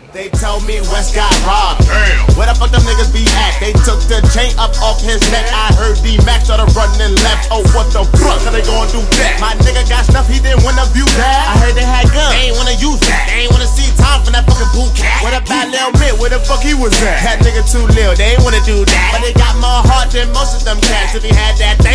They told me West got robbed. Damn. Where the fuck them niggas be at? They took the chain up off his neck. I heard D-Max started running left. Oh, what the fuck are they gonna do that? My nigga got stuff, he didn't wanna view that. I heard they had guns, they ain't wanna use that. They ain't wanna see Tom from that fucking boot cat. What about Lil Mitt? Where the fuck he was at? That nigga too lil, they ain't wanna do that. But they got more heart than most of them cats. If he had that